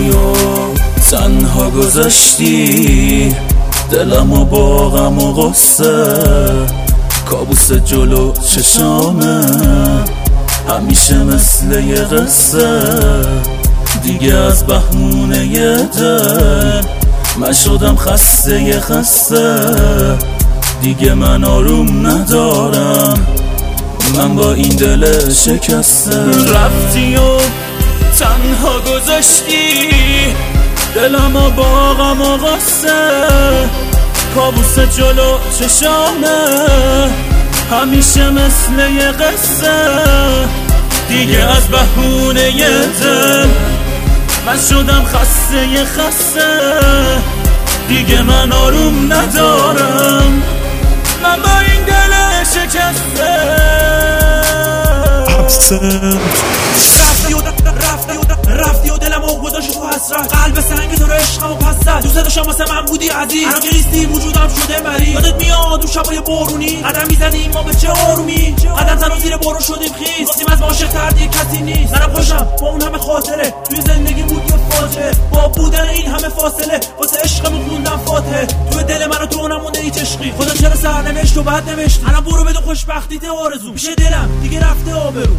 رفتی و تنها گذاشتی دلمو با غم و غصه، کابوس جلو چشامه همیشه مثل یه قصه. دیگه از بهونه یه دل من شدم خسته یه خسته، دیگه من آروم ندارم من با این دل شکسته. رفتی و تنها گذاشتی دلمو با غم و غصه، کابوس جلو چشامه همیشه مثل یه قصه. دیگه از بهونه یه دل من شدم خسته یه خسته، دیگه من آروم ندارم من با این دل شکسته. رفتی و دلم و گذاشت تو حسرت، قلب سنگ تو رو عشقم و پس زد. دوست داشتم واسه من بودی عزیز، الان که نیستی وجودم شده مریض. یادت میاد اون شبای بارونی قدم میزدیم ما به چه آرومی، قدم زن و زیر بارون شدیم خیس، گفتیم از ما عاشق تر دیگه کسی نیست. منم خوشم با اون همه خاطره توی زندگی بود یه فاجعه، با بودن این همه فاصله واسه عشقمون خوندم فاتحه. توی دل من و تو نمونده هیچ عشقی، خدا چرا سرنوشت و بد نوشت. الان برو بدون خوشبختی ته آرزو، میشه دلم دیگه رفته آبرو.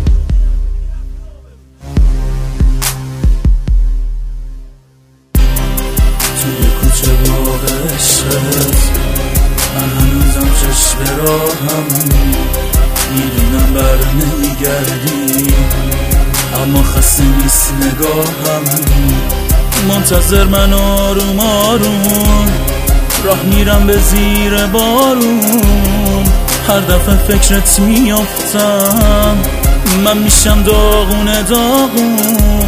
توی کوچه باغ عشقت من هنوزم چشم راهم، میدونم بر نمیگردی اما خسته نیست نگاهم. منتظر من آروم آروم راه میرم به زیر بارون، هر دفعه فکرت میافتم من میشم داغونه داغون.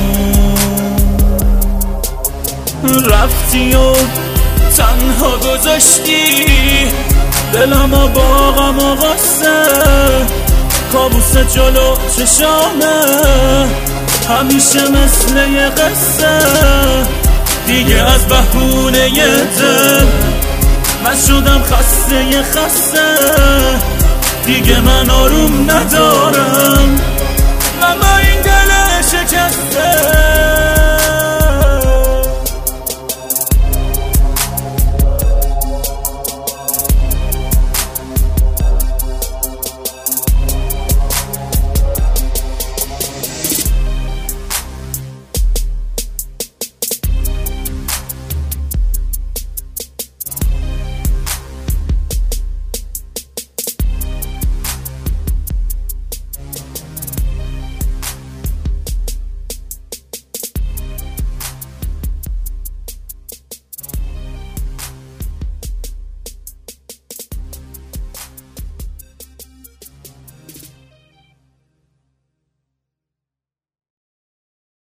رفتی و تنها گذاشتی دلمو با غم و غصه، کابوس جلو چشامه همیشه مثل یه قصه. دیگه از بهونه یه دل من شدم خسته یه خسته، دیگه من آروم ندارم